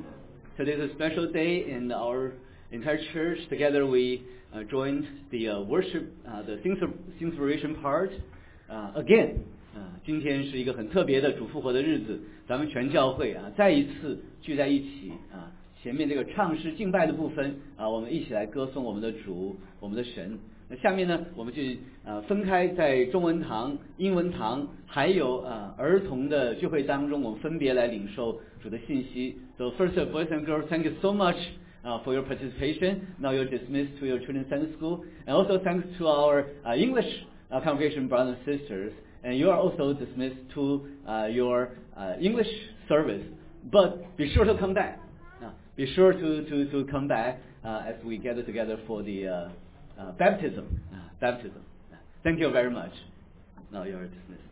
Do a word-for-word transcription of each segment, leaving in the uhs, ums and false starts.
Today is a special day in our entire church. Together we uh, joined the uh, worship, uh, the inspiration part uh, again. 啊，今天是一个很特别的主复活的日子，咱们全教会啊再一次聚在一起啊。前面这个唱诗敬拜的部分啊，我们一起来歌颂我们的主，我们的神。那下面呢，我们就呃分开在中文堂、英文堂，还有呃儿童的聚会当中，我们分别来领受主的信息。So first, boys and girls, thank you so much uh, for your participation. Now you're dismissed to your children's Sunday school, and also thanks to our uh, English uh, congregation brothers and sisters. And you are also dismissed to uh, your uh, English service. But be sure to come back. Uh, be sure to, to, to come back uh, as we gather together for the uh, uh, baptism. Uh, baptism. Uh, thank you very much. Now you are dismissed.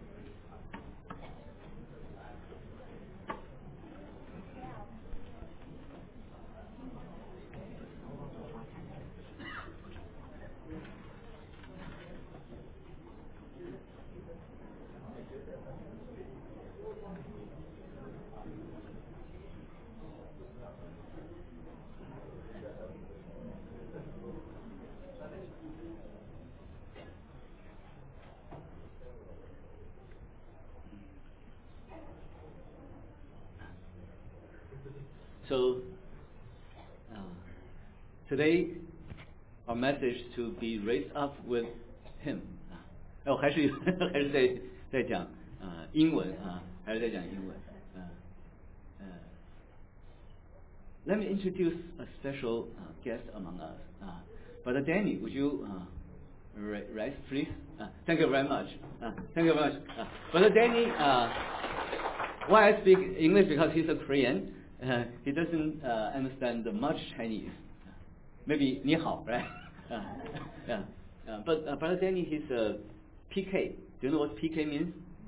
So, uh, today our message to be raised up with Him. 啊，我还是还是在在讲啊英文啊，还是在讲英文。呃呃 Let me introduce a special uh, guest among us. Uh, Brother Danny, would you uh, rise, please? Uh, thank you very much. Uh, thank you very much. Uh, Brother Danny, uh, why I speak English because he's a Korean. Uh, he doesn't uh, understand much Chinese. Maybe 你好, right? Uh, yeah. Uh, but uh, Brother Danny, he's a P K. Do you know what P K means?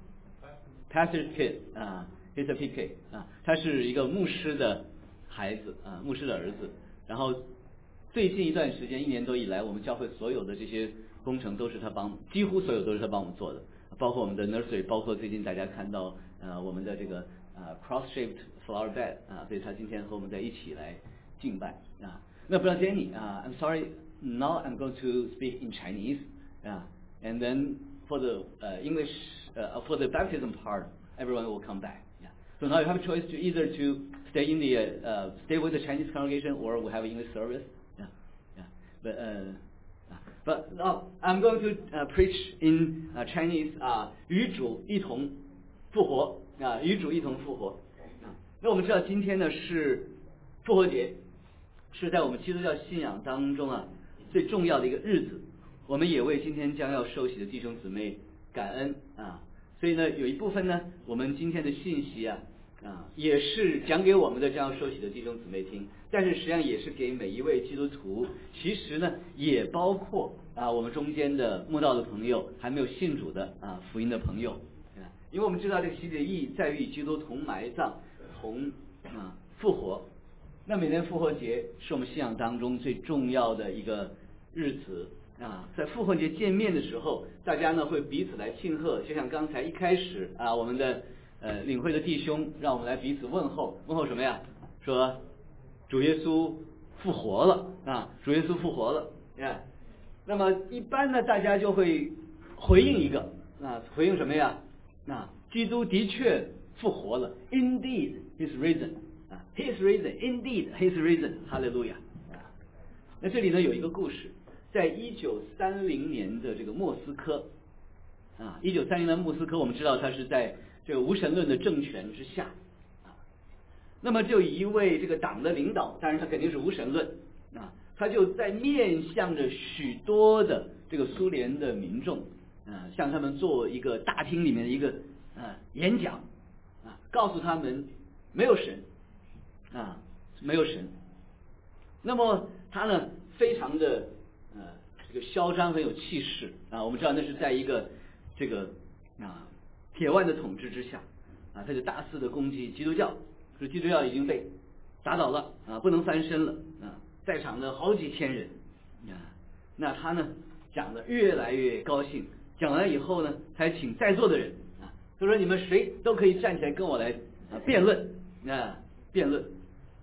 Pastor's kid. Uh, he's a P K. Uh, 他是一个牧师的孩子啊，牧师的儿子。然后最近一段时间，一年多以来，我们教会所有的这些工程都是他帮，几乎所有都是他帮我们做的，包括我们的 nursery， 包括最近大家看到呃我们的这个呃 cross-shaped flower bed 啊，所以他今天和我们在一起来敬拜啊。那 Brother Danny 啊 ，I'm sorry, now I'm going to speak in Chinese 啊 ，and then for the uh, English uh, for the baptism part, everyone will come back. Yeah. So now you have a choice to either to stay in the uh, uh, stay with the Chinese congregation or we have English service. Yeah, yeah. But uh, but now I'm going to uh, preach in uh, Chinese 啊、uh, ，与主一同复活啊，与主一同复活。那我们知道今天呢是复活节，是在我们基督教信仰当中啊最重要的一个日子。我们也为今天将要受洗的弟兄姊妹感恩啊。所以呢，有一部分呢，我们今天的信息啊啊也是讲给我们的将要受洗的弟兄姊妹听，但是实际上也是给每一位基督徒，其实呢也包括啊我们中间的慕道的朋友，还没有信主的啊福音的朋友啊，因为我们知道这个洗礼的意义在于与基督同埋葬。同啊复活，那每年复活节是我们信仰当中最重要的一个日子啊。在复活节见面的时候，大家呢会彼此来庆贺，就像刚才一开始啊，我们的呃领会的弟兄让我们来彼此问候，问候什么呀？说主耶稣复活了啊，主耶稣复活了呀。那么一般呢，大家就会回应一个啊，回应什么呀？啊，基督的确复活了 ，Indeed, He's risen. 啊 ，He's risen. Indeed, He's risen. 哈利路亚。啊，那这里呢有一个故事，在一九三零年的这个莫斯科，啊，一九三零年莫斯科，我们知道它是在这个无神论的政权之下，啊，那么就一位这个党的领导，当然他肯定是无神论，啊，他就在面向着许多的这个苏联的民众，啊，向他们做一个大厅里面的一个啊演讲。啊，告诉他们没有神，啊，没有神。那么他呢，非常的呃这个嚣张，很有气势啊。我们知道那是在一个这个啊铁腕的统治之下啊，他就大肆的攻击基督教，说基督教已经被打倒了啊，不能翻身了啊，在场的好几千人啊。那他呢讲的越来越高兴，讲完以后呢，才请在座的人。就说你们谁都可以站起来跟我来啊辩论啊辩论。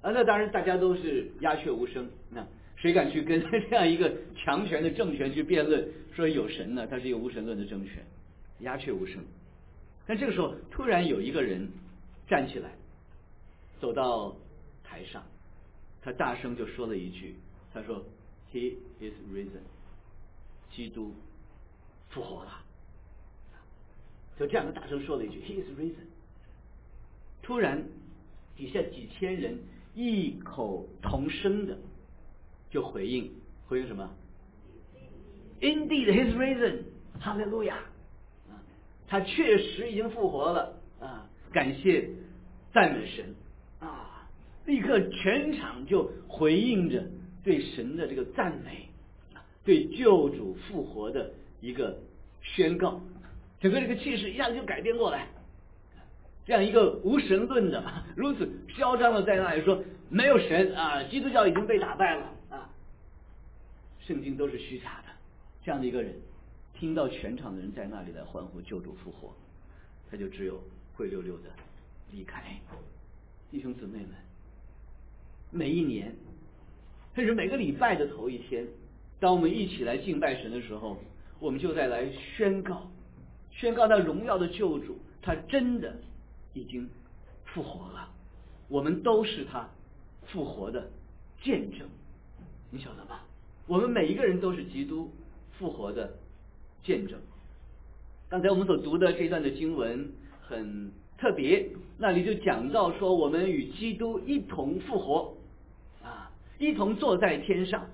啊，那当然大家都是鸦雀无声，那谁敢去跟这样一个强权的政权去辩论说有神呢？它是一个无神论的政权，鸦雀无声。但这个时候突然有一个人站起来，走到台上，他大声就说了一句，他说 He is risen， 基督复活了，就这样的大声说了一句 He is risen。 突然底下几千人异口同声的就回应，回应什么？ Indeed he is risen， 哈利路亚，他确实已经复活了啊！感谢赞美神啊！立刻全场就回应着对神的这个赞美，对救主复活的一个宣告，整个这个气势一下子就改变过来。这样一个无神论的如此嚣张的在那里说没有神啊，基督教已经被打败了啊，圣经都是虚假的，这样的一个人听到全场的人在那里来欢呼救主复活，他就只有灰溜溜的离开。弟兄姊妹们，每一年甚至每个礼拜的头一天，当我们一起来敬拜神的时候，我们就在来宣告宣告那荣耀的救主，他真的已经复活了，我们都是他复活的见证，你晓得吧？我们每一个人都是基督复活的见证。刚才我们所读的这段的经文很特别，那里就讲到说我们与基督一同复活啊，一同坐在天上。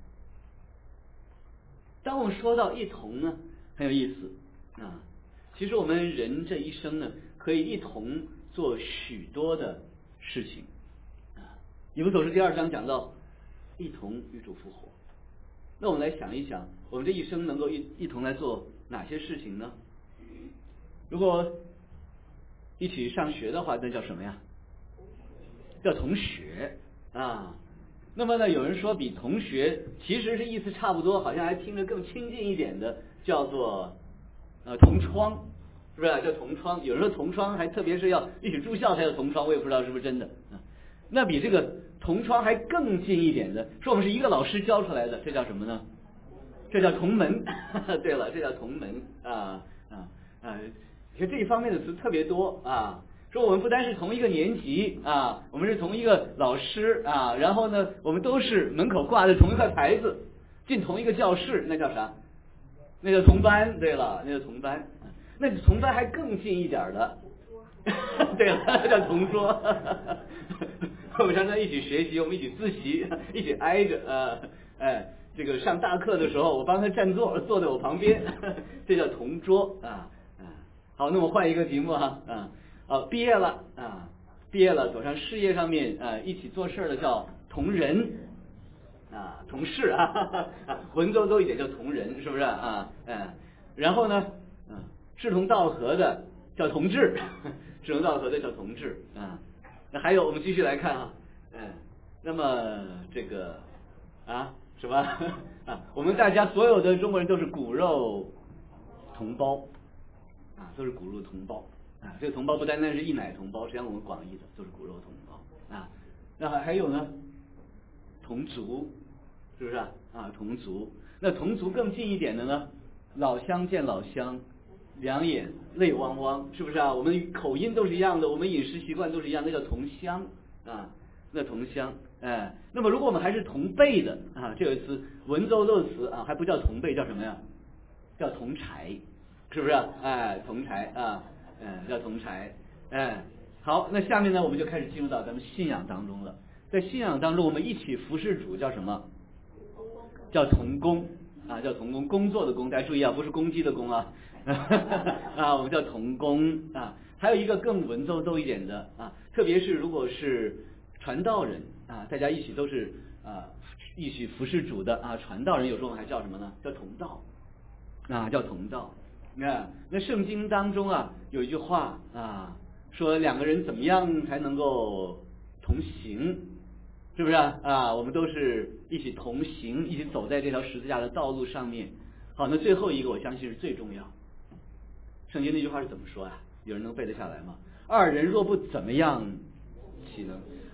当我们说到一同呢，很有意思啊。其实我们人这一生呢，可以一同做许多的事情啊。以弗所书第二章讲到一同与主复活，那我们来想一想，我们这一生能够一一同来做哪些事情呢？如果一起上学的话，那叫什么呀？叫同学啊。那么呢，有人说比同学其实是意思差不多，好像还听着更亲近一点的，叫做呃同窗，是不是？叫同窗。有人说同窗还特别是要一起住校才有同窗，我也不知道是不是真的啊。那比这个同窗还更近一点的，说我们是一个老师教出来的，这叫什么呢？这叫同门。对了，这叫同门啊啊啊！你看这一方面的词特别多啊。说我们不单是同一个年级啊，我们是同一个老师啊，然后呢，我们都是门口挂着同一块牌子，进同一个教室，那叫啥？那叫同班。对了，那叫同班。那同班还更近一点的，对了，那叫同桌。我们常常一起学习，我们一起自习，一起挨着呃，哎，这个上大课的时候，我帮他占座，坐在我旁边，这叫同桌啊啊。好，那我换一个题目哈啊。啊，毕业了啊，毕业了，走上事业上面啊，一起做事的叫同仁啊，同事啊，哈哈啊，文绉绉一点叫同仁，是不是啊？嗯，然后呢，嗯，志同道合的叫同志，志同道合的叫同志啊。那还有，我们继续来看啊，嗯，那么这个啊什么啊，我们大家所有的中国人都是骨肉同胞啊，都是骨肉同胞。啊，这个同胞不单单是一奶同胞，实际上我们广义的都是骨肉同胞啊。那还有呢，同族，是不是啊？啊，同族。那同族更近一点的呢，老乡见老乡，两眼泪汪汪，是不是啊？我们口音都是一样的，我们饮食习惯都是一样，那叫同乡啊。那同乡，哎，那么如果我们还是同辈的啊，这个词文绉绉词啊，还不叫同辈，叫什么呀？叫同柴，是不是啊？哎，同柴啊。嗯，叫同柴，哎，好，那下面呢，我们就开始进入到咱们信仰当中了。在信仰当中，我们一起服侍主，叫什么？叫同工啊，叫同工，工作的工，大家注意啊，不是公鸡的公啊，啊，我们叫同工啊。还有一个更文绉绉一点的啊，特别是如果是传道人啊，大家一起都是啊，一起服侍主的啊，传道人有时候我们还叫什么呢？叫同道啊，叫同道。啊，那圣经当中啊有一句话啊，说两个人怎么样才能够同行，是不是啊？啊，我们都是一起同行，一起走在这条十字架的道路上面。好，那最后一个我相信是最重要。圣经那句话是怎么说啊？有人能背得下来吗？二人若不怎么样，岂能？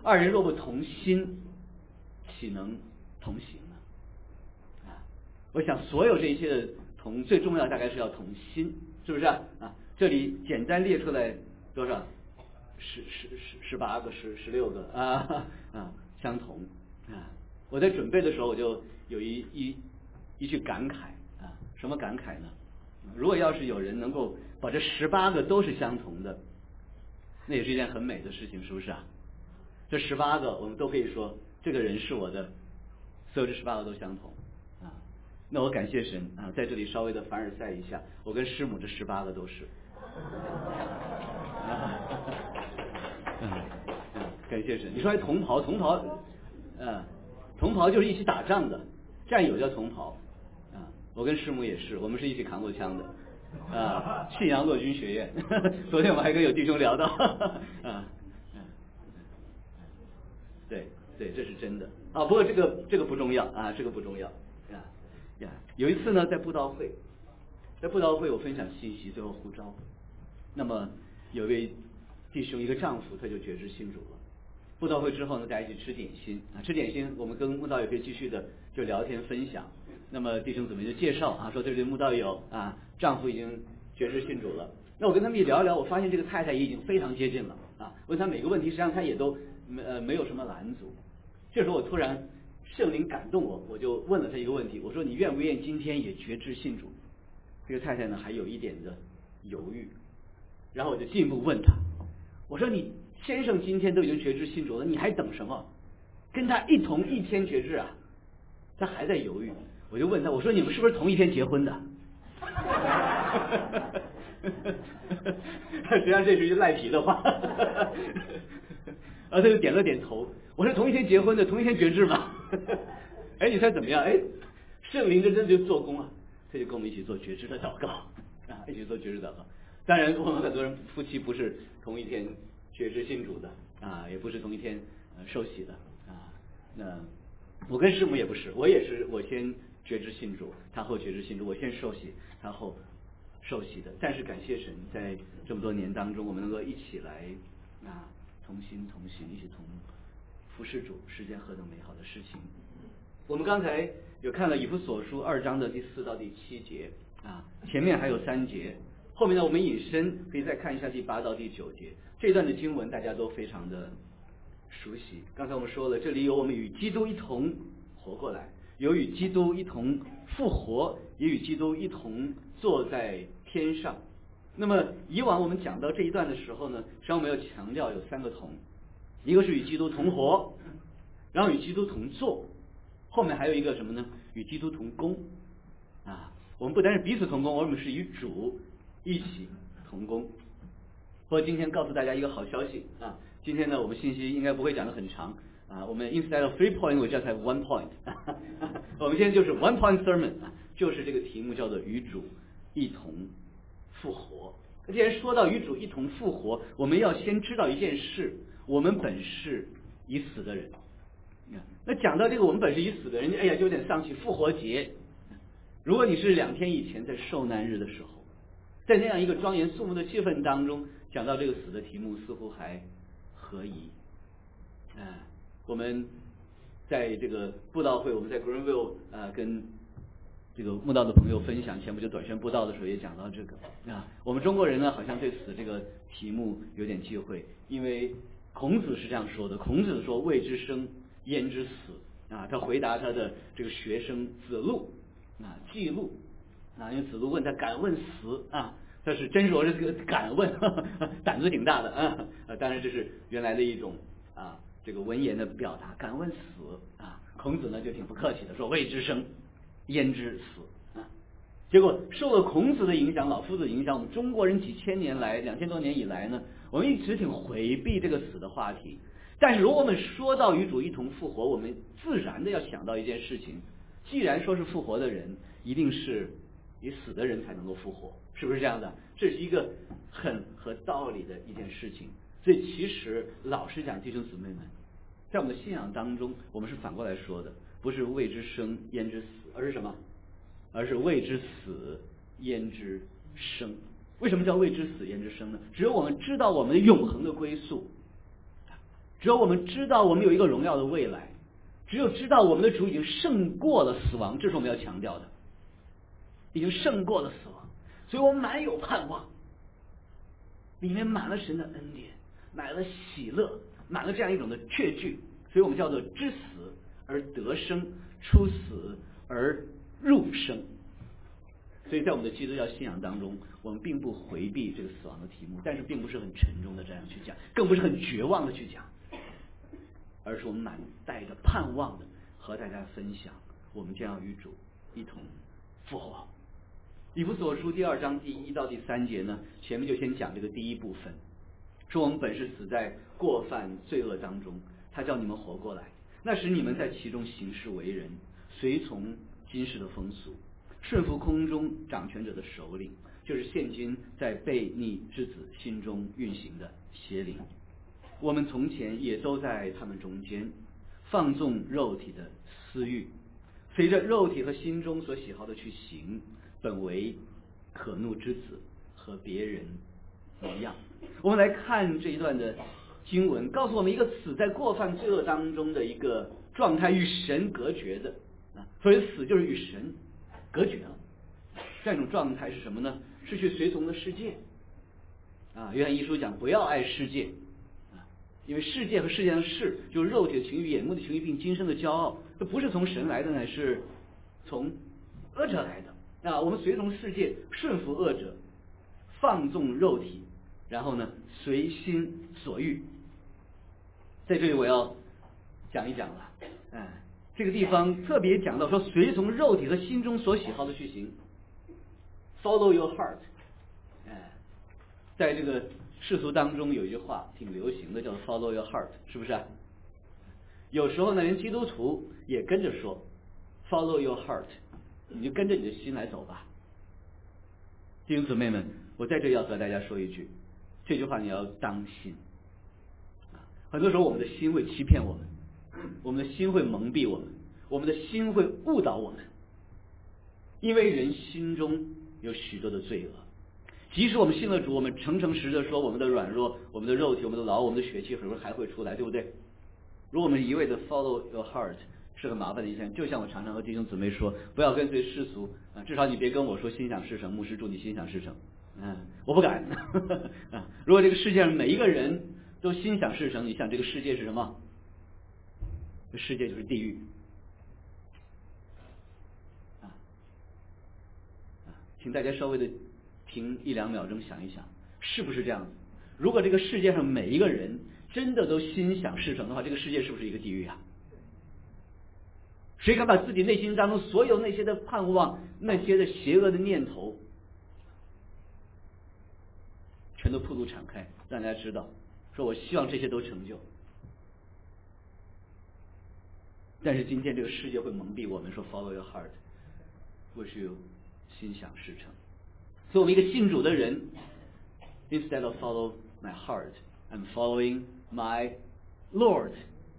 二人若不同心，岂能同行呢？啊，我想所有这一切的同，最重要大概是要同心，是不是啊？啊，这里简单列出来多少？十十十十八个，十十六个啊啊，相同啊！我在准备的时候，我就有一一一句感慨啊，什么感慨呢？如果要是有人能够把这十八个都是相同的，那也是一件很美的事情，是不是啊？这十八个我们都可以说，这个人是我的，所有这十八个都相同啊。那我感谢神啊，在这里稍微的凡尔赛一下，我跟师母这十八个都是。啊嗯嗯，感谢神。你说还同袍，同袍，嗯，同袍就是一起打仗的，战友叫同袍啊。我跟师母也是，我们是一起扛过枪的啊。信阳陆军学院，昨天我还跟有弟兄聊到啊，嗯，对对，这是真的啊。不过这个这个不重要啊，这个不重要呀呀。有一次呢，在布道会，在布道会我分享信息，最后呼召，那么有位弟兄，一个丈夫，他就决志信主了。布道会之后呢，大家一起吃点心啊，吃点心，我们跟慕道友可以继续的就聊天分享。那么弟兄姊妹就介绍啊，说这位慕道友啊，丈夫已经决志信主了。那我跟他们一聊一聊，我发现这个太太也已经非常接近了啊。问他每个问题，实际上他也都没呃没有什么拦阻。这时候我突然圣灵感动我，我就问了他一个问题，我说你愿不愿意今天也决志信主？这个太太呢还有一点的犹豫，然后我就进一步问他，我说你先生今天都已经决志信主了，你还等什么？跟他一同一天决志啊？他还在犹豫，我就问他，我说你们是不是同一天结婚的？实际上这是一句赖皮的话，啊，他就点了点头。我说同一天结婚的，同一天决志吗？哎，你猜怎么样？哎，圣灵真正就做工啊，他就跟我们一起做决志的祷告啊，一起做决志祷告。当然，我们很多人夫妻不是同一天决志信主的啊，也不是同一天呃受洗的啊。那我跟师母也不是，我也是我先决志信主，他后决志信主，我先受洗，他后受洗的。但是感谢神，在这么多年当中，我们能够一起来啊同心同行，一起同服侍主，是件何等美好的事情。我们刚才有看了以弗所书二章的第四到第七节啊，前面还有三节。后面呢，我们引申可以再看一下第八到第九节，这段的经文大家都非常的熟悉。刚才我们说了，这里有我们与基督一同活过来，有与基督一同复活，也与基督一同坐在天上。那么以往我们讲到这一段的时候呢，实际上我们要强调有三个同，一个是与基督同活，然后与基督同坐，后面还有一个什么呢？与基督同工啊。我们不单是彼此同工，我们是与主一起同工。不过今天告诉大家一个好消息啊，今天呢我们信息应该不会讲得很长啊，我们 instead of three point we just have one point 我们今天就是 one point sermon 啊，就是这个题目叫做与主一同复活。既然说到与主一同复活，我们要先知道一件事，我们本是已死的人。那讲到这个我们本是已死的人，哎呀就有点丧气。复活节，如果你是两天以前在受难日的时候，在那样一个庄严肃穆的气氛当中讲到这个死的题目，似乎还合宜。啊，我们在这个布道会，我们在 Greenville 呃跟这个慕道的朋友分享，前不久短宣布道的时候也讲到这个啊。我们中国人呢，好像对死这个题目有点忌讳，因为孔子是这样说的，孔子说未知生焉知死啊。他回答他的这个学生子路啊，记录啊，因为子路问他敢问死啊，他是真说这个敢问，呵呵胆子挺大的啊。当然这是原来的一种啊这个文言的表达，敢问死啊。孔子呢就挺不客气的说未知生焉知死啊。结果受了孔子的影响，老夫子的影响，我们中国人几千年来两千多年以来呢，我们一直挺回避这个死的话题。但是如果我们说到与主一同复活，我们自然的要想到一件事情，既然说是复活的人，一定是以死的人才能够复活，是不是这样的？这是一个很合道理的一件事情。所以其实老实讲，弟兄姊妹们，在我们的信仰当中，我们是反过来说的，不是未知生焉知死，而是什么？而是未知死焉知生。为什么叫未知死焉知生呢？只有我们知道我们的永恒的归宿， 只有我们知道我们有一个荣耀的未来，只有知道我们的主已经胜过了死亡，这是我们要强调的，已经胜过了死亡，所以我们满有盼望，里面满了神的恩典，满了喜乐，满了这样一种的确据，所以我们叫做知死而得生，出死而入生。所以在我们的基督教信仰当中，我们并不回避这个死亡的题目，但是并不是很沉重的这样去讲，更不是很绝望的去讲，而是我们满带着盼望的和大家分享，我们将要与主一同复活。以弗所书第二章第一到第三节呢，前面就先讲这个第一部分，说我们本是死在过犯罪恶当中，他叫你们活过来，那时你们在其中行事为人，随从今世的风俗，顺服空中掌权者的首领，就是现今在悖逆之子心中运行的邪灵。我们从前也都在他们中间，放纵肉体的私欲，随着肉体和心中所喜好的去行，本为可怒之子，和别人一样。我们来看这一段的经文，告诉我们一个死在过犯罪恶当中的一个状态，与神隔绝的啊，所以死就是与神隔绝了。这样一种状态是什么呢？是去随从的世界啊。约翰一书讲不要爱世界啊，因为世界和世界上的事，就是肉体的情欲、眼目的情欲，并今生的骄傲，这不是从神来的，乃是从恶者来的。啊，我们随从世界，顺服恶者，放纵肉体，然后呢，随心所欲。在这里我要讲一讲了，哎，这个地方特别讲到说，随从肉体和心中所喜好的去行 ，follow your heart。哎，在这个世俗当中有一句话挺流行的，叫做 follow your heart， 是不是啊？有时候呢，连基督徒也跟着说 follow your heart。你就跟着你的心来走吧。弟兄姊妹们，我在这要和大家说一句，这句话你要当心。很多时候我们的心会欺骗我们，我们的心会蒙蔽我们，我们的心会误导我们，因为人心中有许多的罪恶。即使我们信了主，我们诚诚实实的说，我们的软弱，我们的肉体，我们的劳，我们的血气，很多还会出来，对不对？如果我们一味的 follow your heart，是很麻烦的一件，就像我常常和弟兄姊妹说，不要跟随世俗啊，至少你别跟我说心想事成，牧师祝你心想事成，嗯，我不敢啊。如果这个世界上每一个人都心想事成，你想这个世界是什么？这世界就是地狱啊啊！请大家稍微的停一两秒钟想一想，是不是这样子？如果这个世界上每一个人真的都心想事成的话，这个世界是不是一个地狱啊？谁敢把自己内心当中所有那些的盼望，那些的邪恶的念头，全都铺路敞开，让大家知道，说我希望这些都成就。但是今天这个世界会蒙蔽我们，说 follow your heart， wish you 心想事成。所以我们一个信主的人 ，instead of follow my heart, I'm following my Lord。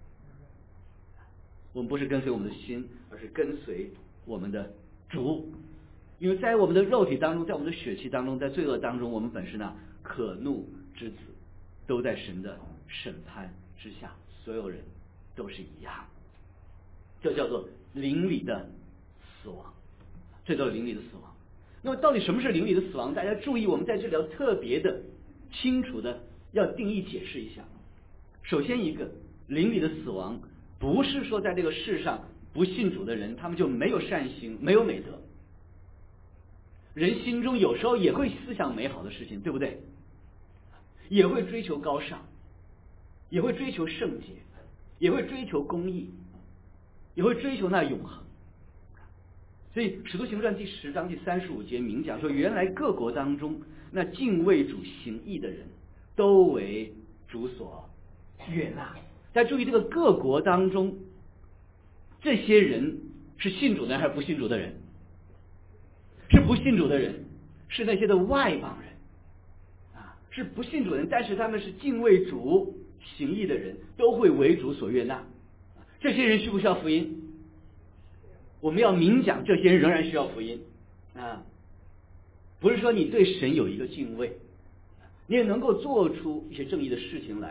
我们不是跟随我们的心，而是跟随我们的主。因为在我们的肉体当中，在我们的血气当中，在罪恶当中，我们本是那可怒之子，都在神的审判之下，所有人都是一样。这叫做灵里的死亡，这叫做灵里的死亡。那么到底什么是灵里的死亡？大家注意，我们在这里要特别的清楚的要定义解释一下。首先一个，灵里的死亡不是说在这个世上不信主的人他们就没有善行，没有美德。人心中有时候也会思想美好的事情，对不对？也会追求高尚，也会追求圣洁，也会追求公义，也会追求那永恒。所以使徒行传第十章第三十五节明讲说，原来各国当中那敬畏主行义的人都为主所悦纳。大家注意，这个各国当中这些人是信主的人还是不信主的人？是不信主的人，是那些的外邦人啊，是不信主的人，但是他们是敬畏主行义的人，都会为主所悦纳。这些人需不需要福音？我们要明讲，这些人仍然需要福音啊！不是说你对神有一个敬畏，你也能够做出一些正义的事情来，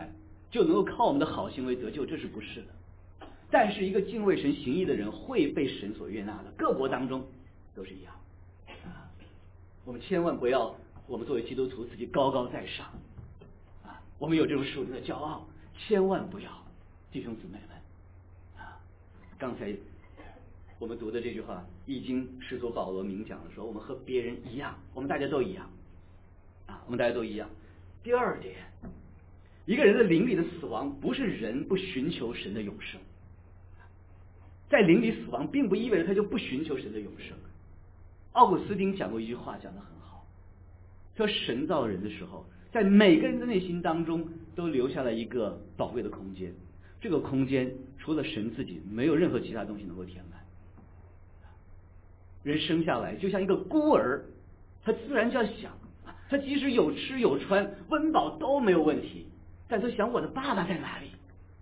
就能够靠我们的好行为得救，这是不是的。但是一个敬畏神行义的人会被神所悦纳的，各国当中都是一样啊。我们千万不要我们作为基督徒自己高高在上啊，我们有这种属灵的骄傲，千万不要，弟兄姊妹们啊。刚才我们读的这句话，易经使徒保罗明讲的说，我们和别人一样，我们大家都一样啊，我们大家都一样。第二点，一个人的灵里的死亡不是人不寻求神的永生，在灵里死亡并不意味着他就不寻求神的永生。奥古斯丁讲过一句话，讲得很好，说神造人的时候，在每个人的内心当中都留下了一个宝贵的空间，这个空间除了神自己，没有任何其他东西能够填满。人生下来就像一个孤儿，他自然就要想，他即使有吃有穿，温饱都没有问题，但他想我的爸爸在哪里，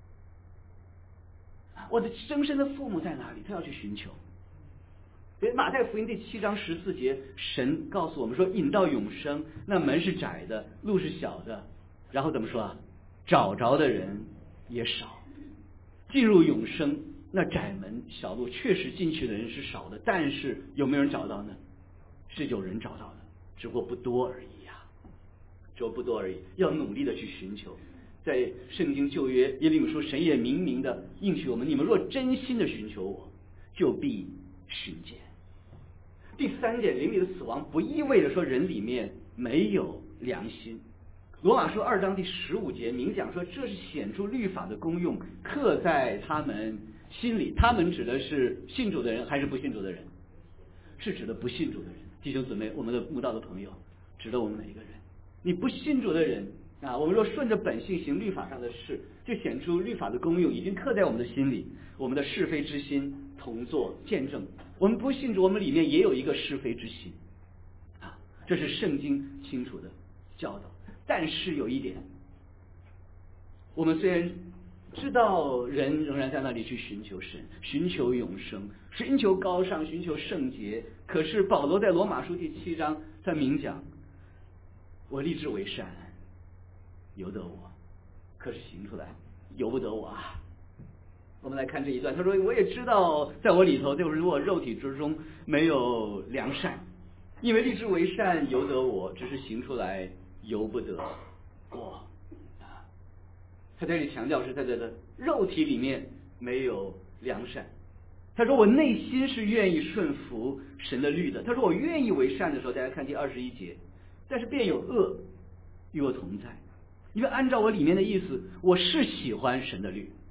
我的生身的父母在哪里，他要去寻求。所以马太福音第七章十四节，神告诉我们说，引到永生，那门是窄的，路是小的，然后怎么说啊？找着的人也少。进入永生，那窄门小路确实进去的人是少的，但是有没有人找到呢？是有人找到的，只不过不多而已呀、啊，只不过不多而已，要努力的去寻求。在圣经旧约耶利米书，神也明明的应许我们，你们若真心的寻求我，就必寻见。第三点，灵里的死亡不意味着说人里面没有良心。罗马书二章第十五节明讲说，这是显出律法的功用，刻在他们心里。他们指的是信主的人还是不信主的人？是指的不信主的人。弟兄姊妹，我们的慕道的朋友，指的我们每一个人。你不信主的人啊，我们若顺着本性行律法上的事，就显出律法的功用已经刻在我们的心里，我们的是非之心同作见证。我们不信主，我们里面也有一个是非之心啊，这是圣经清楚的教导。但是有一点，我们虽然知道人仍然在那里去寻求神，寻求永生，寻求高尚，寻求圣洁，可是保罗在罗马书第七章他明讲，我立志为善，由得我，可是行出来由不得我啊。我们来看这一段，他说，我也知道在我里头，就是我肉体之中没有良善，因为立志为善由得我，只是行出来由不得我。他在这里强调是在这个肉体里面没有良善。他说我内心是愿意顺服神的律的。他说我愿意为善的时候，大家看第二十一节，但是便有恶与我同在，因为按照我里面的意思，我是喜欢神的律。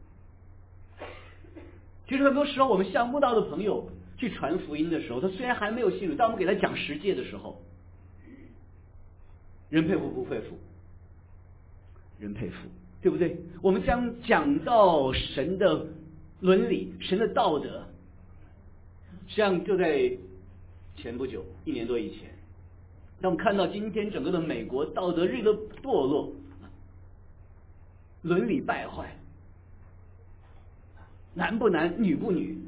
其实很多时候我们向慕道的朋友去传福音的时候，他虽然还没有信主，但我们给他讲十诫的时候，人佩服不佩服？人佩服，对不对？我们将讲到神的伦理，神的道德，像就在前不久一年多以前，当我们看到今天整个的美国道德日的堕落，伦理败坏，男不男女不女，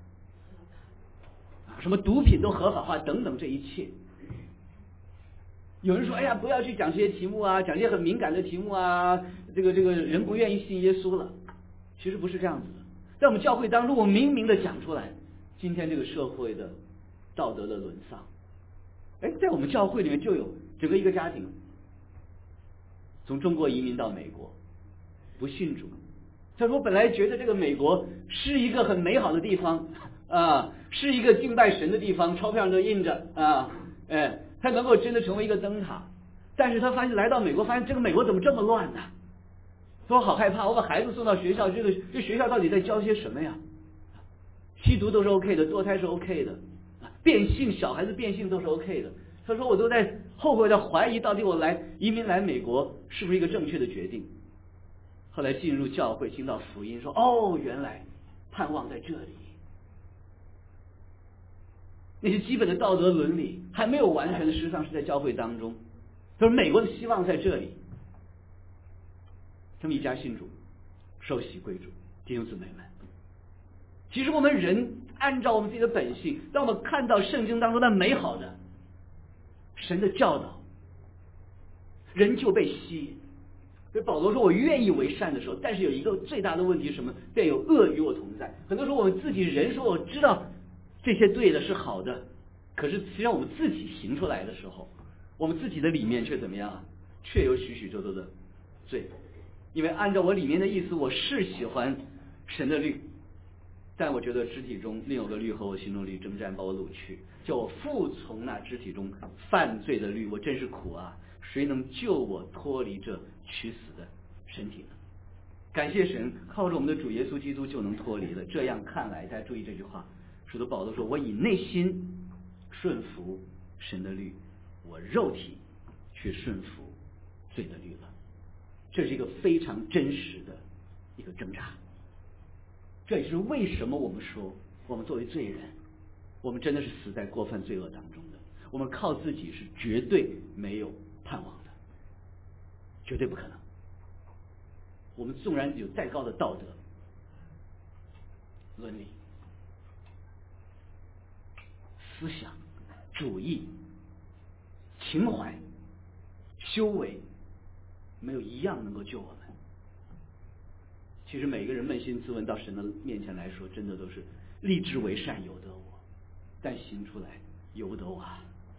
什么毒品都合法化等等，这一切，有人说哎呀不要去讲这些题目啊，讲这些很敏感的题目啊，这个这个人不愿意信耶稣了。其实不是这样子的，在我们教会当中我明明的讲出来今天这个社会的道德的沦丧。哎，在我们教会里面就有整个一个家庭从中国移民到美国，不信主。他说本来觉得这个美国是一个很美好的地方啊，是一个敬拜神的地方，钞票上都印着啊，哎，他能够真的成为一个灯塔。但是他发现来到美国，发现这个美国怎么这么乱呢？说好害怕，我把孩子送到学校，这个这学校到底在教些什么呀？吸毒都是 OK 的，堕胎是 OK 的，变性小孩子变性都是 OK 的。他说我都在后悔的怀疑，到底我来移民来美国是不是一个正确的决定？后来进入教会，听到福音，说哦，原来盼望在这里。那些基本的道德伦理还没有完全的实际上是在教会当中。他说美国的希望在这里。他们一家信主，受洗归主。弟兄姊妹们，其实我们人按照我们自己的本性，当我们看到圣经当中那美好的神的教导，人就被吸引。 所以保罗说我愿意为善的时候，但是有一个最大的问题是什么？便有恶与我同在。很多时候我们自己人说我知道这些对的是好的，可是实际上我们自己行出来的时候，我们自己的里面却怎么样啊？却有许许多多的罪。因为按照我里面的意思，我是喜欢神的律，但我觉得肢体中另有个律和我心中律征战，把我掳去，叫我服从那肢体中犯罪的律。我真是苦啊！谁能救我脱离这屈死的身体呢？感谢神，靠着我们的主耶稣基督就能脱离了。这样看来，大家注意这句话，使徒保罗说：“我以内心顺服神的律，我肉体却顺服罪的律了。”这是一个非常真实的一个挣扎。这也是为什么我们说，我们作为罪人，我们真的是死在过犯罪恶当中的。我们靠自己是绝对没有盼望的，绝对不可能。我们纵然有再高的道德、伦理、思想、主义、情怀、修为，没有一样能够救我们。其实每个人扪心自问，到神的面前来说，真的都是立志为善由得我，但行出来由不得我。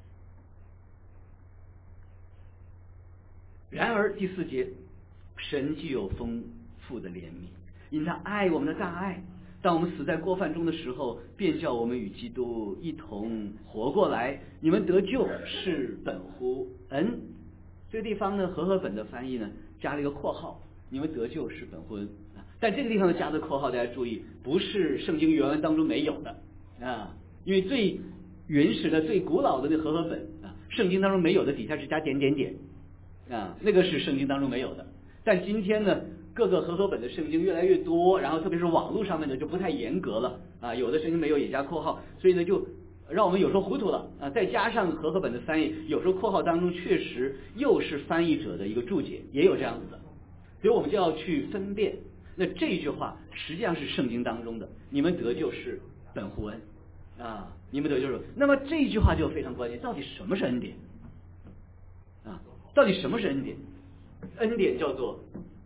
然而第四节，神既有丰富的怜悯，因他爱我们的大爱，当我们死在过犯中的时候，便叫我们与基督一同活过来。你们得救是本乎恩。这个地方呢，和合本的翻译呢加了一个括号，你们得救是本乎恩。但这个地方的加的括号，大家注意，不是圣经原文当中没有的啊，因为最原始的、最古老的那和合本啊，圣经当中没有的，底下是加点点点啊，那个是圣经当中没有的。但今天呢，各个和合本的圣经越来越多，然后特别是网络上面的就不太严格了啊，有的圣经没有也加括号，所以呢就让我们有时候糊涂了啊。再加上和合本的翻译，有时候括号当中确实又是翻译者的一个注解，也有这样子的，所以我们就要去分辨。那这句话实际上是圣经当中的，你们得救是本乎恩啊，你们得救是。那么这句话就非常关键，到底什么是恩典啊？到底什么是恩典？恩典叫做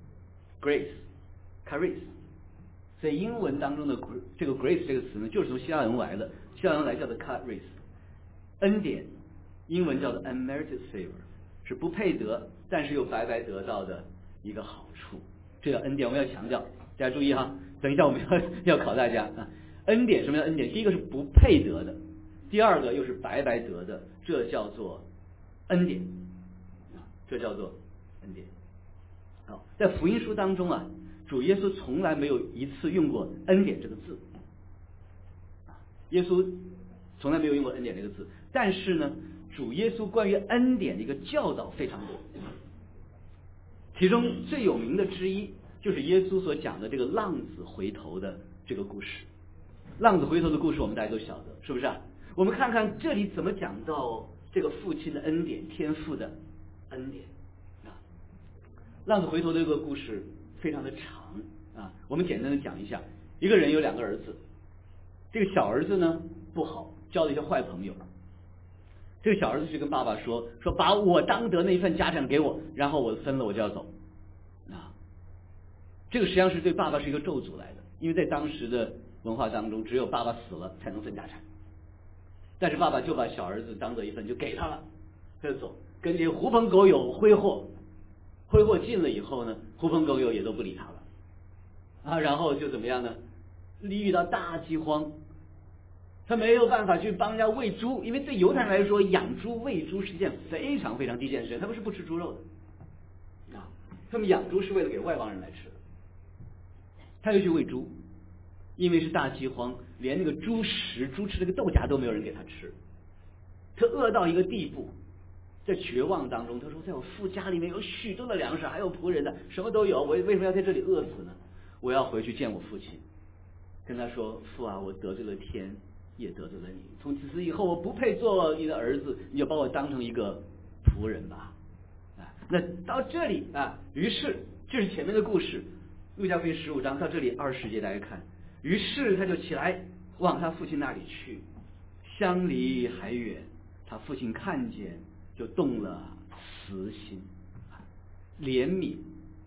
grace，charis， 在英文当中的这个 grace 这个词呢，就是从希腊文来的，希腊文来叫做 charis。恩典英文叫做 unmerited favor， 是不配得但是又白白得到的一个好处。这叫恩典，我们要强调，大家注意哈。等一下我们要要考大家啊，恩典什么叫恩典？第一个是不配得的，第二个又是白白得的，这叫做恩典啊，这叫做恩典。好，在福音书当中啊，主耶稣从来没有一次用过恩典这个字啊，耶稣从来没有用过恩典这个字，但是呢，主耶稣关于恩典的一个教导非常多。其中最有名的之一就是耶稣所讲的这个浪子回头的这个故事。浪子回头的故事我们大家都晓得，是不是啊？我们看看这里怎么讲到这个父亲的恩典，天父的恩典啊。浪子回头的这个故事非常的长啊，我们简单的讲一下。一个人有两个儿子，这个小儿子呢不好，交了一些坏朋友。这个小儿子就跟爸爸说说把我当得那一份家产给我，然后我分了我就要走啊。这个实际上是对爸爸是一个咒诅来的，因为在当时的文化当中，只有爸爸死了才能分家产。但是爸爸就把小儿子当得一份就给他了，他就走，跟这些狐朋狗友挥霍，挥霍尽了以后呢，狐朋狗友也都不理他了啊，然后就怎么样呢？遇到大饥荒。他没有办法去帮人家喂猪，因为对犹太人来说，养猪喂猪是一件非常非常低贱的事，他们是不吃猪肉的啊，他们养猪是为了给外邦人来吃的。他就去喂猪，因为是大饥荒，连那个猪食、猪吃这个豆荚都没有人给他吃，他饿到一个地步，在绝望当中，他说：“在我父家里面有许多的粮食，还有仆人的，什么都有，我为什么要在这里饿死呢？我要回去见我父亲，跟他说：父啊，我得罪了天。”也得罪了你，从此以后我不配做你的儿子，你就把我当成一个仆人吧。啊，那到这里啊，于是这是前面的故事，路加福音十五章到这里二十节大家看，于是他就起来往他父亲那里去，相离还远，他父亲看见就动了慈心，怜悯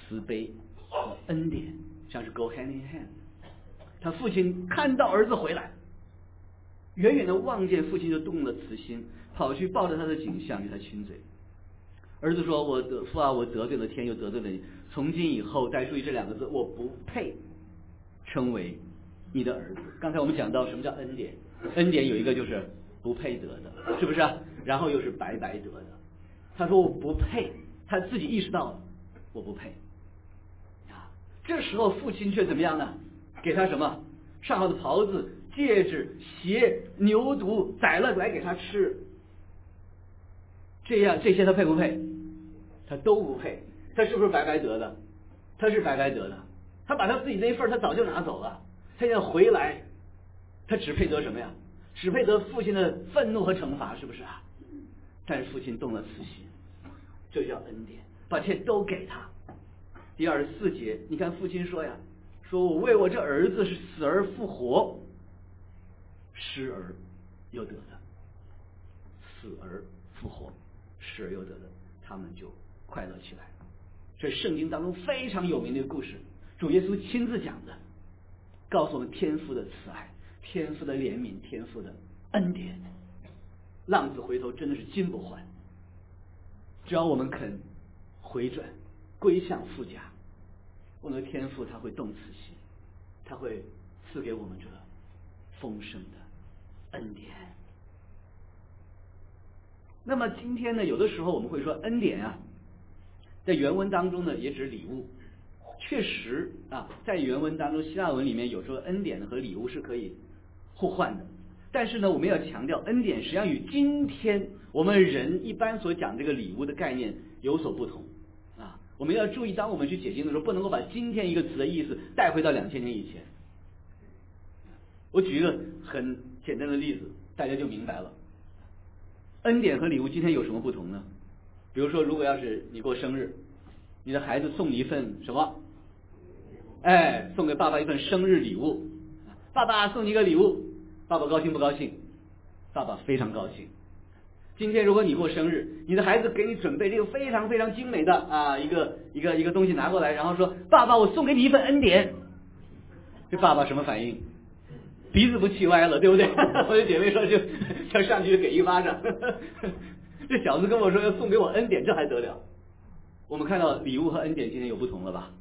慈悲和恩典像是 go hand in hand。他父亲看到儿子回来，远远的望见父亲就动了慈心，跑去抱着他的颈项与他亲嘴。儿子说：“我得父啊，我得罪了天，又得罪了你。从今以后，再注意这两个字，我不配称为你的儿子。”刚才我们讲到什么叫恩典，恩典有一个就是不配得的，是不是啊？然后又是白白得的。他说我不配，他自己意识到了我不配啊。这时候父亲却怎么样呢？给他什么上好的袍子、戒指、鞋、牛犊宰了来给他吃。这样这些他配不配？他都不配。他是不是白白得的？他是白白得的。他把他自己那一份他早就拿走了，他现在回来，他只配得什么呀？只配得父亲的愤怒和惩罚，是不是啊？但是父亲动了慈心，这叫恩典，把这些都给他。第二十四节，你看父亲说呀，说我为我这儿子是死而复活，失而又得的，死而复活，失而又得的，他们就快乐起来。这是圣经当中非常有名的一个故事，主耶稣亲自讲的，告诉我们天父的慈爱，天父的怜悯，天父的恩典。浪子回头真的是金不换，只要我们肯回转归向父家，我们的天父他会动慈心，他会赐给我们这丰盛的恩典。那么今天呢，有的时候我们会说恩典啊，在原文当中呢也指礼物。确实啊，在原文当中希腊文里面有时候恩典和礼物是可以互换的，但是呢我们要强调，恩典实际上与今天我们人一般所讲这个礼物的概念有所不同啊。我们要注意，当我们去解经的时候，不能够把今天一个词的意思带回到两千年以前。我举一个很简单的例子，大家就明白了。恩典和礼物今天有什么不同呢？比如说，如果要是你过生日，你的孩子送你一份什么？哎，送给爸爸一份生日礼物。爸爸送你一个礼物，爸爸高兴不高兴？爸爸非常高兴。今天如果你过生日，你的孩子给你准备这个非常非常精美的啊一个一个一个东西拿过来，然后说：“爸爸，我送给你一份恩典。”这爸爸什么反应？鼻子不气歪了，对不对？我的姐妹说就就上去就给一巴掌。这小子跟我说要送给我恩典，这还得了？我们看到礼物和恩典今天有不同了吧？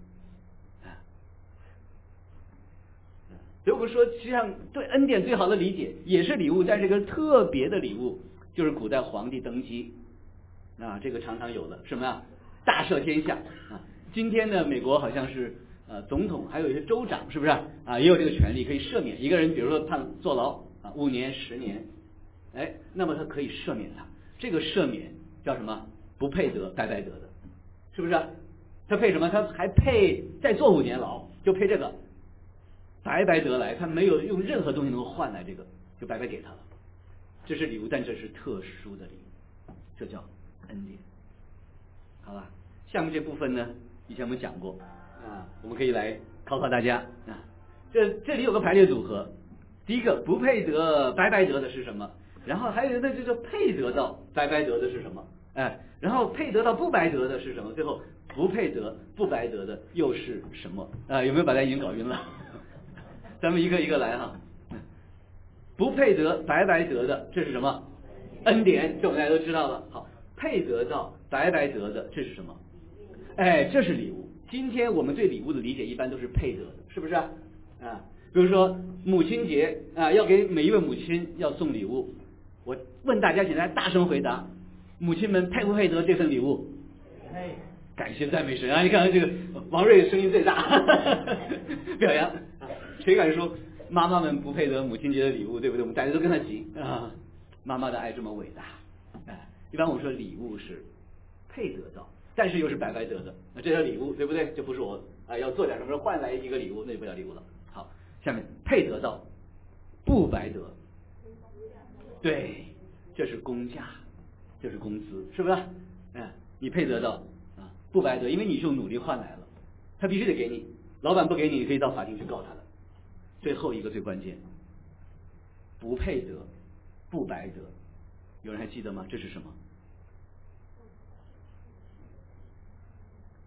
所以我们说，实际上对恩典最好的理解也是礼物，但是一个特别的礼物，就是古代皇帝登基啊，这个常常有的什么呀？大赦天下啊！今天呢，美国好像是呃总统，还有一些州长，是不是啊？也有这个权利可以赦免一个人，比如说判坐牢啊五年、十年，哎，那么他可以赦免他。这个赦免叫什么？不配得，白白得的，是不是？他配什么？他还配再坐五年牢，就配这个。白白得来，他没有用任何东西能够换来这个，就白白给他了。这是礼物，但这是特殊的礼物，这叫恩典。好吧，下面这部分呢，以前我们讲过啊，我们可以来考考大家啊。这这里有个排列组合，第一个不配得白白得的是什么？然后还有那就是配得到白白得的是什么？哎，然后配得到不白得的是什么？最后不配得不白得的又是什么？啊，有没有把它已经搞晕了？咱们一个一个来哈。不配得白白得的，这是什么？恩典，这我们大家都知道了。好，配得到白白得的，这是什么？哎，这是礼物。今天我们对礼物的理解一般都是配得的，是不是啊？啊，比如说母亲节啊，要给每一位母亲要送礼物。我问大家，请大家大声回答：母亲们配不配得这份礼物？配。感谢赞美神啊！你看看这个王瑞的声音最大，表扬。谁敢说妈妈们不配得母亲节的礼物，对不对？我们大家都跟他急啊！妈妈的爱这么伟大，哎，一般我们说礼物是配得到，但是又是白白得的，那这叫礼物，对不对？就不是我啊要做点什么换来一个礼物，那就不叫礼物了。好，下面配得到不白得，对，这是工价，这是工资，是不是？哎，你配得到啊，不白得，因为你是用努力换来了，他必须得给你，老板不给你，你可以到法庭去告他的。最后一个最关键，不配得不白得，有人还记得吗？这是什么？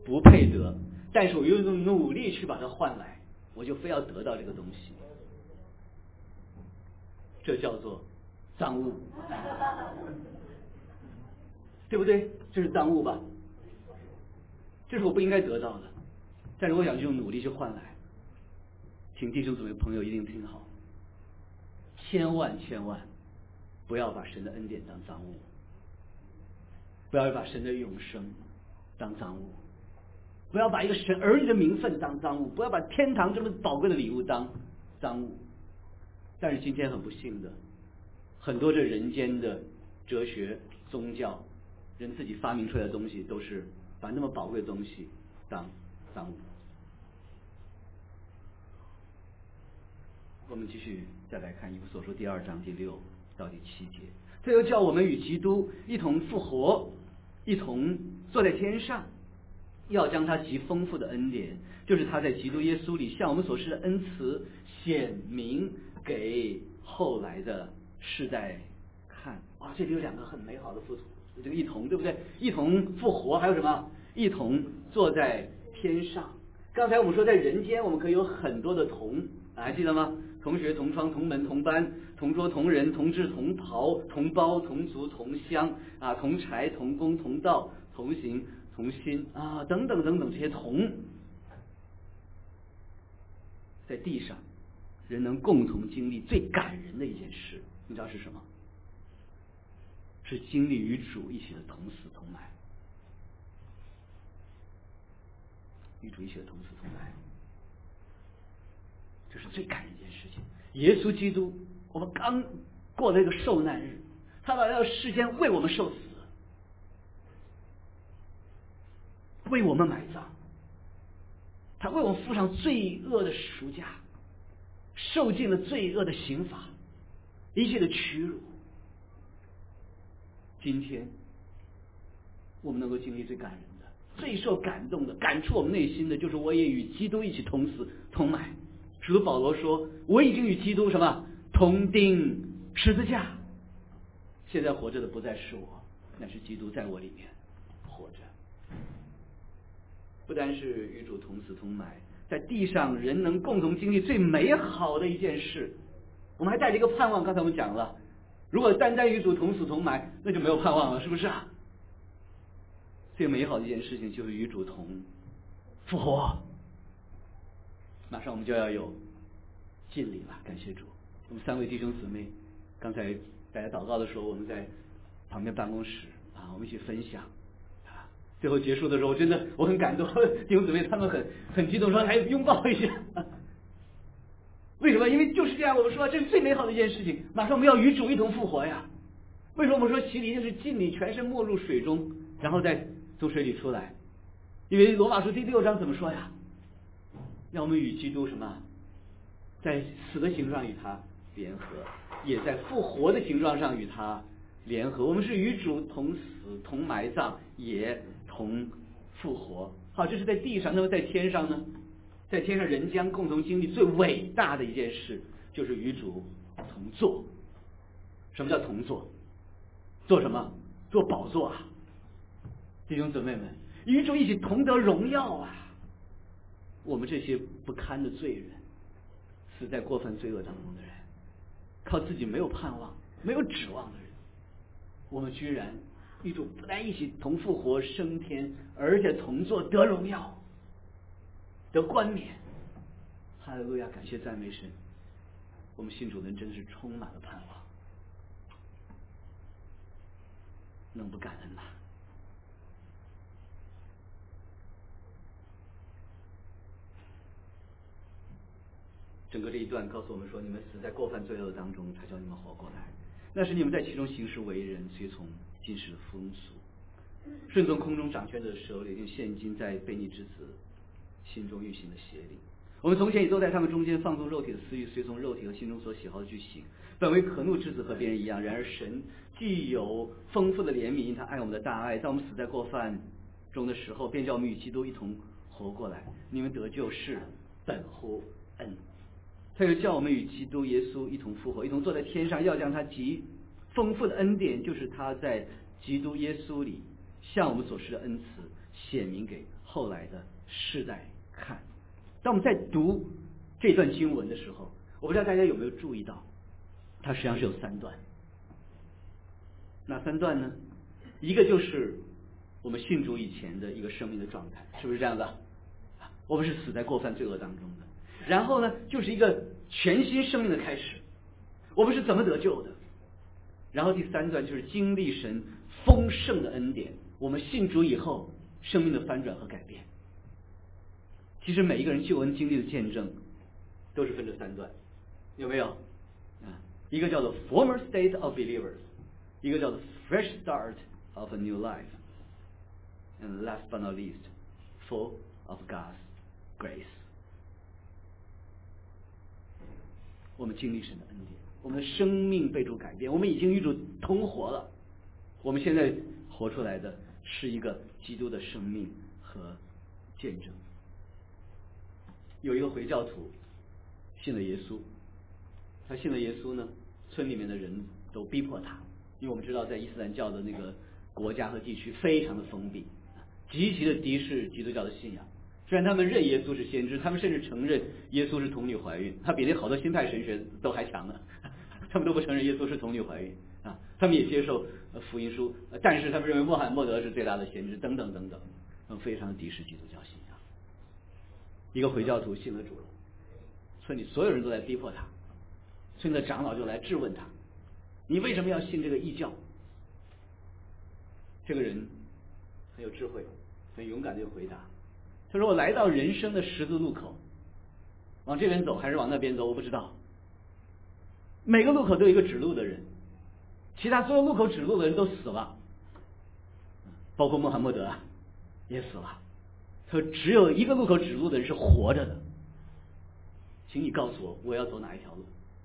不配得，但是我用努力去把它换来，我就非要得到这个东西。这叫做赃物，对不对？这是赃物吧？这是我不应该得到的，但是我想用努力去换来。请弟兄姊妹朋友一定听好，千万千万不要把神的恩典当赃物，不要把神的永生当赃物，不要把一个神儿女的名分当赃物，不要把天堂这么宝贵的礼物当赃物。但是今天很不幸的，很多这人间的哲学、宗教，人自己发明出来的东西，都是把那么宝贵的东西当赃物。我们继续再来看以弗所书第二章第六到第七节，这又叫我们与基督一同复活，一同坐在天上，要将他极丰富的恩典，就是他在基督耶稣里向我们所施的恩慈，显明给后来的世代看。哇，这里有两个很美好的复这个一同，对不对？一同复活，还有什么？一同坐在天上。刚才我们说在人间我们可以有很多的同，还记得吗？同学、同窗、同门、同班、同桌、同人、同志、同袍、同胞、同族、同乡啊，同柴、同工、同道、同行、同心啊，等等等等，这些同，在地上人能共同经历最感人的一件事，你知道是什么？是经历与主一起的同死同埋，与主一起的同死同埋，这是最感人的一件事情。耶稣基督，我们刚过了一个受难日，他来到世间为我们受死，为我们埋葬，他为我们付上罪恶的赎价，受尽了罪恶的刑罚，一切的屈辱。今天我们能够经历最感人的、最受感动的、感触我们内心的，就是我也与基督一起同死同埋。使徒保罗说，我已经与基督什么同钉十字架，现在活着的不再是我，乃是基督在我里面活着。不单是与主同死同埋，在地上人能共同经历最美好的一件事，我们还带着一个盼望。刚才我们讲了，如果单单与主同死同埋，那就没有盼望了，是不是啊？最美好的一件事情就是与主同复活。马上我们就要有敬礼了，感谢主。我们三位弟兄姊妹，刚才大家祷告的时候，我们在旁边办公室啊，我们一起分享啊。最后结束的时候，真的我很感动，弟兄姊妹他们很很激动，说来拥抱一下。为什么？因为就是这样，我们说这是最美好的一件事情。马上我们要与主一同复活呀。为什么我们说洗礼就是敬礼，全身没入水中，然后再从水里出来？因为罗马书第六章怎么说呀？让我们与基督什么，在死的形状与他联合，也在复活的形状上与他联合。我们是与主同死同埋葬，也同复活。好，这是在地上。那么在天上呢？在天上人将共同经历最伟大的一件事，就是与主同坐。什么叫同坐？做什么？做宝座啊！弟兄姊妹们，与主一起同得荣耀啊！我们这些不堪的罪人，死在过犯罪恶当中的人，靠自己没有盼望、没有指望的人，我们居然与主不但一起同复活升天，而且同坐得荣耀、得冠冕。哈利路亚！感谢赞美神，我们信主的人真是充满了盼望，能不感恩吗？整个这一段告诉我们说，你们死在过犯罪恶当中，才叫你们活过来。那是你们在其中行事为人，随从今世的风俗，顺从空中掌权者的手里，用现今在悖逆之子心中运行的邪灵。我们从前也都在他们中间放纵肉体的私欲，随从肉体和心中所喜好的去行，本为可怒之子，和别人一样。然而神既有丰富的怜悯，因他爱我们的大爱，在我们死在过犯中的时候，便叫我们与基督一同活过来。你们得救是本乎恩。他又叫我们与基督耶稣一同复活，一同坐在天上，要将他极丰富的恩典，就是他在基督耶稣里向我们所施的恩慈，显明给后来的世代看。当我们在读这段经文的时候，我不知道大家有没有注意到，它实际上是有三段。哪三段呢？一个就是我们信主以前的一个生命的状态，是不是这样的？我们是死在过犯罪恶当中的。然后呢，就是一个全新生命的开始，我们是怎么得救的？然后第三段就是经历神丰盛的恩典，我们信主以后生命的翻转和改变。其实每一个人救恩经历的见证都是分这三段，有没有啊？一个叫做 former state of believers， 一个叫做 fresh start of a new life， and last but not least full of God's grace。 我们经历神的恩典，我们的生命被主改变，我们已经与主同活了。我们现在活出来的是一个基督的生命和见证。有一个回教徒信了耶稣，他信了耶稣呢，村里面的人都逼迫他，因为我们知道在伊斯兰教的那个国家和地区非常的封闭，极其的敌视基督教的信仰。虽然他们认耶稣是先知，他们甚至承认耶稣是童女怀孕，他比那好多新派神学都还强呢。他们都不承认耶稣是童女怀孕啊，他们也接受福音书，但是他们认为穆罕默德是最大的先知，等等等等，他们非常敌视基督教信仰。一个回教徒信了主了，村里所有人都在逼迫他，村里的长老就来质问他：你为什么要信这个异教？这个人很有智慧，很勇敢的回答，他说：我来到人生的十字路口，往这边走还是往那边走我不知道，每个路口都有一个指路的人，其他所有路口指路的人都死了，包括穆罕默德也死了。他说只有一个路口指路的人是活着的，请你告诉我我要走哪一条路。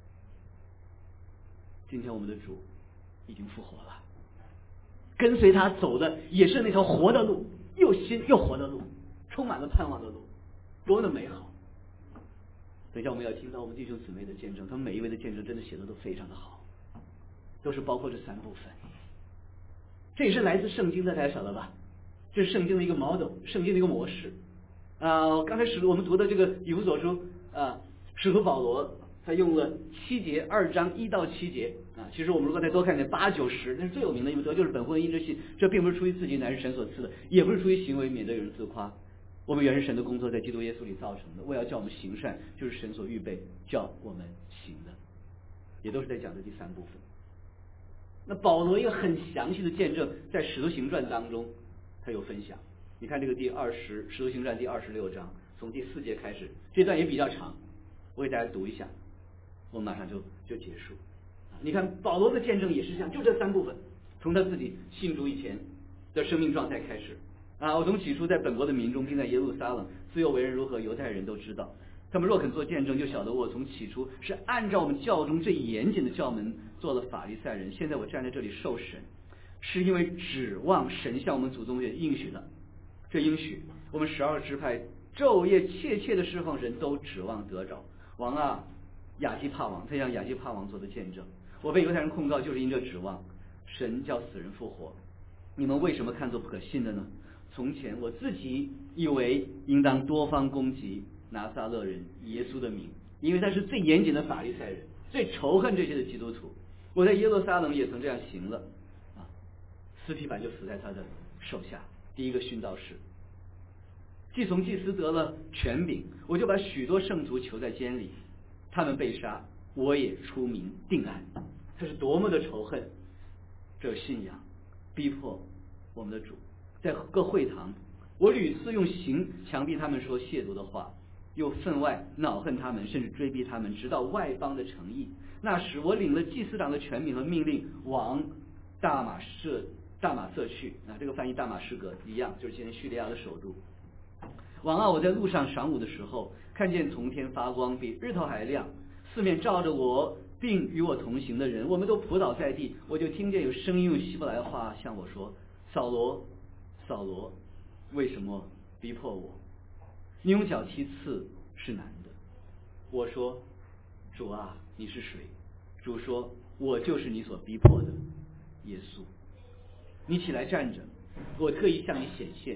今天我们的主已经复活了，跟随他走的也是那条活的路，又新又活的路，充满了盼望的路，多么的美好。等一下我们要听到我们弟兄姊妹的见证，他们每一位的见证真的写的都非常的好，都是包括这三部分。这也是来自圣经的，大家晓得吧？这是圣经的一个 model， 圣经的一个模式啊。刚才使我们读的这个以弗所书啊，使徒保罗他用了七节，二章一到七节啊。其实我们如果再多看点八九十，那是最有名的，因为得就是本乎恩因着信，这并不是出于自己，乃是神所赐的，也不是出于行为，免得有人自夸。我们原是神的工作，在基督耶稣里造成的，为要叫我们行善，就是神所预备叫我们行的，也都是在讲的第三部分。那保罗一个很详细的见证，在使徒行传当中他有分享。你看这个第二十使徒行传第二十六章，从第四节开始，这段也比较长，我给大家读一下，我们马上就就结束。你看保罗的见证也是这样，就这三部分，从他自己信主以前的生命状态开始啊。我从起初在本国的民众，并在耶路撒冷自由为人如何，犹太人都知道。他们若肯做见证，就晓得我从起初是按照我们教中最严谨的教门做了法利赛人。现在我站在这里受审，是因为指望神向我们祖宗也应许的。这应许我们十二支派昼夜切切的侍奉神，都指望得着。王啊，亚基帕王，他向亚基帕王做的见证。我被犹太人控告，就是因这指望，神叫死人复活。你们为什么看作不可信的呢？从前我自己以为应当多方攻击拿撒勒人耶稣的名，因为他是最严谨的法利赛人，最仇恨这些的基督徒。我在耶路撒冷也曾这样行了啊。司提反就死在他的手下，第一个殉道士。既从祭司得了权柄，我就把许多圣徒囚在监里，他们被杀，我也出名定案。这是多么的仇恨这信仰，逼迫我们的主。在各会堂，我屡次用刑强逼他们说亵渎的话，又分外恼恨他们，甚至追逼他们，直到外邦的诚意。那时我领了祭司长的权柄和命令，往大马士大马色去啊，这个翻译大马士革一样，就是今天叙利亚的首都。往啊，我在路上晌午的时候，看见从天发光，比日头还亮，四面照着我并与我同行的人，我们都仆倒在地。我就听见有声音用希伯来话向我说：扫罗，扫罗，为什么逼迫我？你用脚踢刺是难的。我说：主啊，你是谁？主说：我就是你所逼迫的耶稣。你起来站着，我特意向你显现，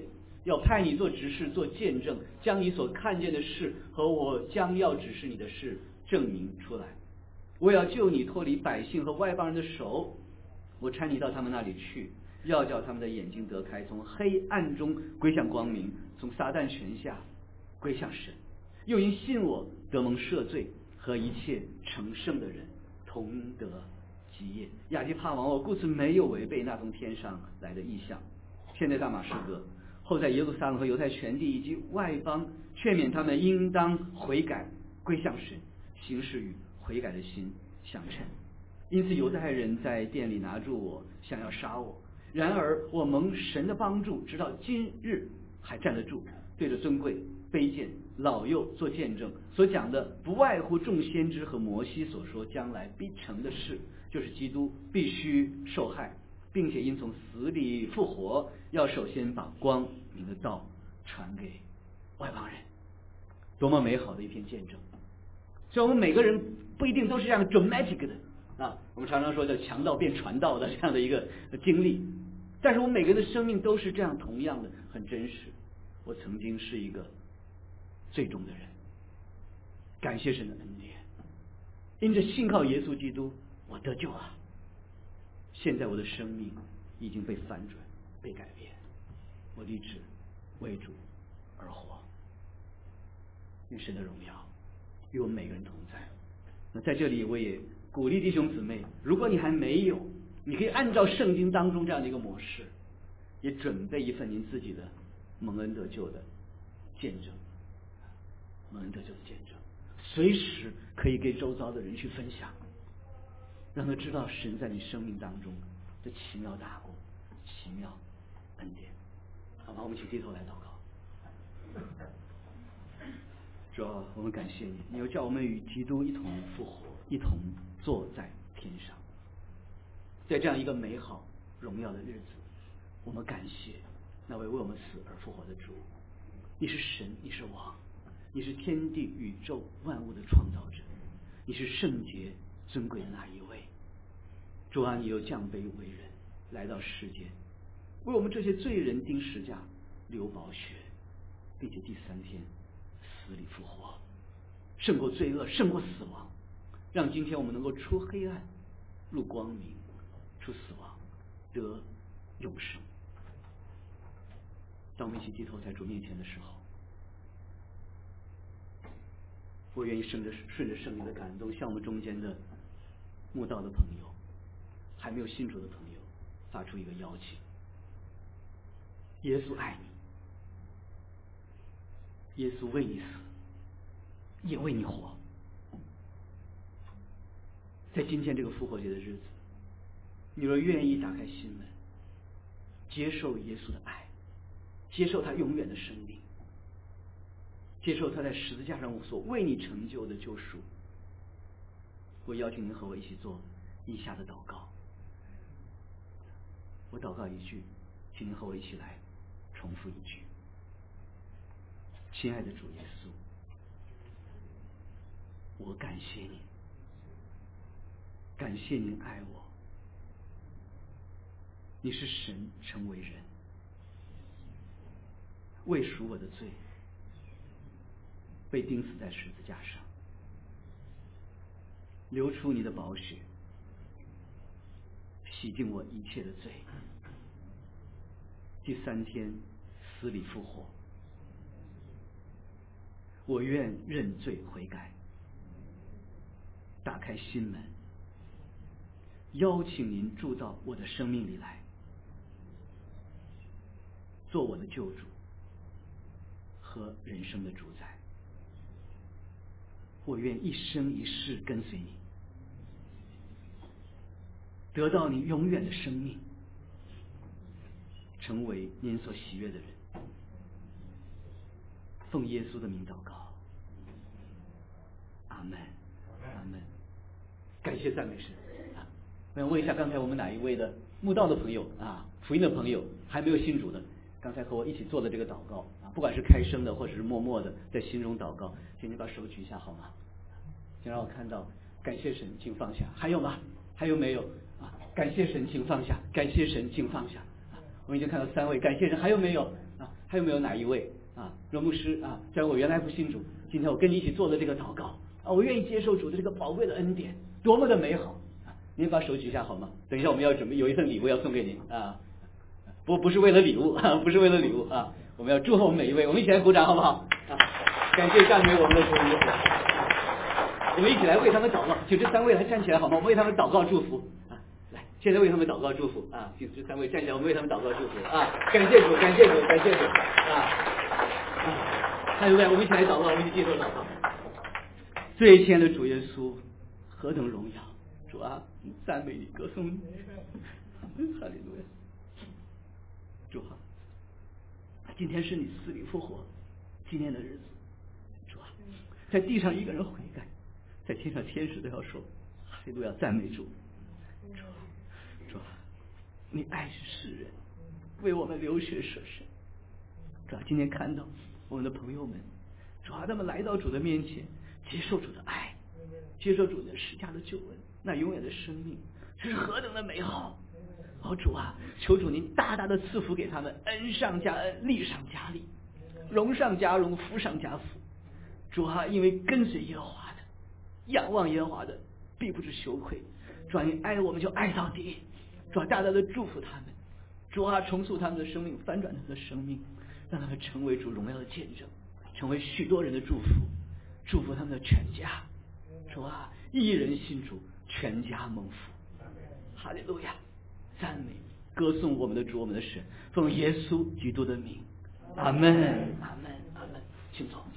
要派你做执事，做见证，将你所看见的事和我将要指示你的事证明出来。我要救你脱离百姓和外邦人的手，我差你到他们那里去，要叫他们的眼睛得开，从黑暗中归向光明，从撒旦权下归向神，又因信我得蒙赦罪，和一切成圣的人同得基业。亚基帕王，我故此没有违背那从天上来的意象。现在大马士革，后在耶路撒冷和犹太全地以及外邦，劝勉他们应当悔改，归向神，行事与悔改的心相称。因此犹太人在店里拿住我，想要杀我。然而我蒙神的帮助，直到今日还站得住，对着尊贵卑贱老幼做见证。所讲的不外乎众先知和摩西所说将来必成的事，就是基督必须受害，并且因从死里复活，要首先把光明的道传给外邦人。多么美好的一篇见证！所以我们每个人不一定都是这样 dramatic 的啊，我们常常说叫强盗变传道的这样的一个经历，但是我们每个人的生命都是这样同样的很真实。我曾经是一个最终的人，感谢神的恩典，因着信靠耶稣基督，我得救了。现在我的生命已经被翻转，被改变，我立志为主而活。愿神的荣耀与我们每个人同在。那在这里我也鼓励弟兄姊妹，如果你还没有，你可以按照圣经当中这样的一个模式，也准备一份您自己的蒙恩得救的见证，蒙恩得救的见证，随时可以给周遭的人去分享，让他知道神在你生命当中的奇妙大功、奇妙恩典。好吧，我们请低头来祷告。主啊，我们感谢你，你又叫我们与基督一同复活，一同坐在天上。在这样一个美好荣耀的日子，我们感谢那位为我们死而复活的主。你是神，你是王，你是天地宇宙万物的创造者，你是圣洁尊贵的那一位。主啊，你又降卑为人，来到世间，为我们这些罪人钉十架流宝血，并且第三天死里复活，胜过罪恶，胜过死亡，让今天我们能够出黑暗入光明，出死亡得永生。当我们一起低头在主面前的时候，我愿意顺着顺着圣灵的感动，向我们中间的慕道的朋友，还没有信主的朋友，发出一个邀请。耶稣爱你，耶稣为你死，也为你活。在今天这个复活节的日子，你若愿意打开心门，接受耶稣的爱，接受他永远的生命，接受他在十字架上所为你成就的救赎，我邀请您和我一起做以下的祷告。我祷告一句，请您和我一起来重复一句。亲爱的主耶稣，我感谢你，感谢您爱我，你是神成为人，为赎我的罪，被钉死在十字架上，流出你的宝血，洗净我一切的罪，第三天死里复活。我愿认罪悔改，打开心门，邀请您住到我的生命里来，做我的救主和人生的主宰。我愿一生一世跟随你，得到你永远的生命，成为您所喜悦的人。奉耶稣的名祷告，阿门，阿门。感谢赞美神啊！我想问一下，刚才我们哪一位的慕道的朋友啊，福音的朋友还没有信主的，刚才和我一起做的这个祷告啊，不管是开声的或者是默默的在心中祷告，请你把手举一下好吗？请让我看到，感谢神，请放下。还有吗？还有没有啊？感谢神，请放下。感谢神，请放下。啊，我们已经看到三位，感谢神，还有没有啊？ 还有没有哪一位啊？罗牧师啊，虽然我原来不信主，今天我跟你一起做的这个祷告啊，我愿意接受主的这个宝贵的恩典，多么的美好啊！您把手举一下好吗？等一下我们要准备有一份礼物要送给您啊，不不是为了礼物啊，不是为了礼物啊，我们要祝福我们每一位，我们一起来鼓掌好不好？啊，感谢赞美我们的主耶稣，我们一起来为他们祷告，请这三位来站起来好吗？我们为他们祷告祝福啊！来，现在为他们祷告祝福啊！请这三位站起来，我们为他们祷告祝福啊！感谢主，感谢主，感谢主啊！啊，还有位，我们一起来祷告，我们一起接受祷告。最亲爱的主耶稣，何等荣耀！主啊，赞美你，歌颂你，哈利路亚！主啊，今天是你死里复活纪念的日子，主啊，在地上一个人悔改，在天上天使都要说哈利路亚，赞美主。主啊，主啊，你爱世人，为我们流血舍身。主啊，今天看到我们的朋友们，主啊，他们来到主的面前，接受主的爱，接受主的十架的救恩，那永远的生命，这是何等的美好！哦，主啊，求主您大大的赐福给他们，恩上加恩，利上加利，荣上加荣，福上加福。主啊，因为跟随耶和华的，仰望耶和华的，必不知羞愧。主啊，你爱我们就爱到底。主啊，大大的祝福他们。主啊，重塑他们的生命，翻转他们的生命，让他们成为主荣耀的见证，成为许多人的祝福，祝福他们的全家。主啊，一人信主，全家蒙福。哈利路亚！赞美歌颂我们的主，我们的神，奉耶稣基督的名，阿门，阿门，阿门。请坐。